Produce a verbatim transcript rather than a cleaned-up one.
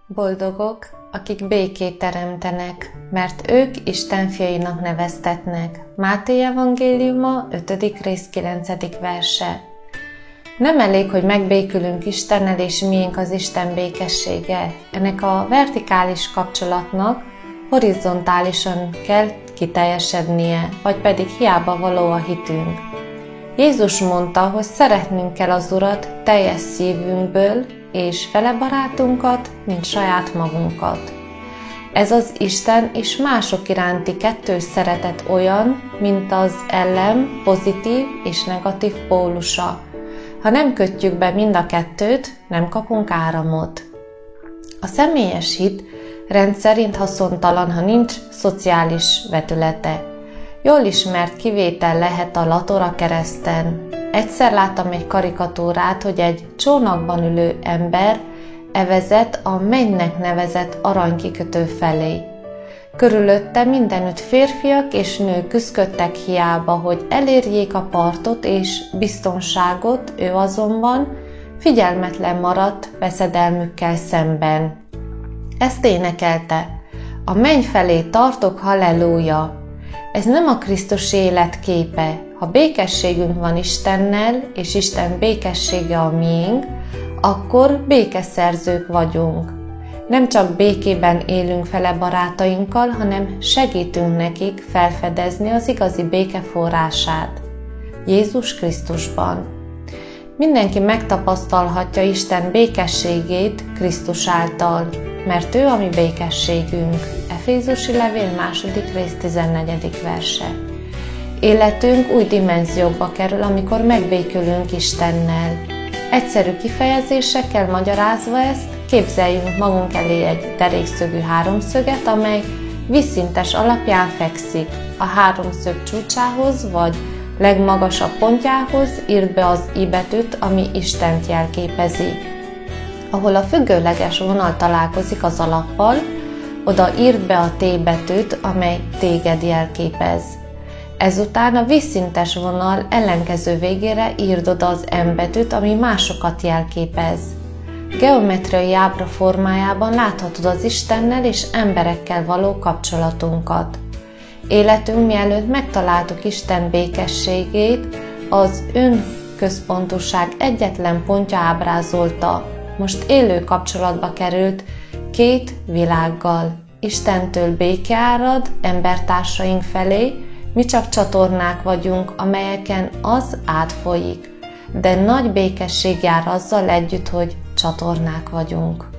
Boldogok, akik békét teremtenek, mert ők Isten fiainak neveztetnek. Máté evangéliuma, ötödik rész, kilencedik verse. Nem elég, hogy megbékülünk Istennel, és miénk az Isten békessége. Ennek a vertikális kapcsolatnak horizontálisan kell kiteljesednie, vagy pedig hiába való a hitünk. Jézus mondta, hogy szeretnünk kell az Urat teljes szívünkből, és fele barátunkat, mint saját magunkat. Ez az Isten és mások iránti kettős szeretet olyan, mint az ellen pozitív és negatív pólusa. Ha nem kötjük be mind a kettőt, nem kapunk áramot. A személyes hit rendszerint haszontalan, ha nincs szociális vetülete. Jól ismert kivétel lehet a latora kereszten. Egyszer láttam egy karikatúrát, hogy egy csónakban ülő ember evezett a mennynek nevezett aranykikötő felé. Körülötte mindenütt férfiak és nők küszködtek hiába, hogy elérjék a partot és biztonságot, ő azonban figyelmetlen maradt veszedelmükkel szemben. Ezt énekelte: a menny felé tartok, halleluja! Ez nem a Krisztus élet képe. Ha békességünk van Istennel, és Isten békessége a miénk, akkor békeszerzők vagyunk. Nem csak békében élünk fele barátainkkal, hanem segítünk nekik felfedezni az igazi béke forrását, Jézus Krisztusban. Mindenki megtapasztalhatja Isten békességét Krisztus által, mert ő a mi békességünk. Efézusi levél második rész, tizennegyedik verse. Életünk új dimenziókba kerül, amikor megbékülünk Istennel. Egyszerű kifejezésekkel magyarázva ezt, képzeljünk magunk elé egy derékszögű háromszöget, amely vízszintes alapján fekszik. A háromszög csúcsához vagy legmagasabb pontjához írd be az I betűt, ami Istent jelképezi. Ahol a függőleges vonal találkozik az alappal, oda írd be a T betűt, amely téged jelképez. Ezután a vízszintes vonal ellenkező végére írd oda az M betűt, ami másokat jelképez. Geometriai ábra formájában láthatod az Istennel és emberekkel való kapcsolatunkat. Életünk mielőtt megtaláltuk Isten békességét, az önközpontúság egyetlen pontja ábrázolta. Most élő kapcsolatba került két világgal. Istentől béke árad embertársaink felé, mi csak csatornák vagyunk, amelyeken az átfolyik, de nagy békesség jár azzal együtt, hogy csatornák vagyunk.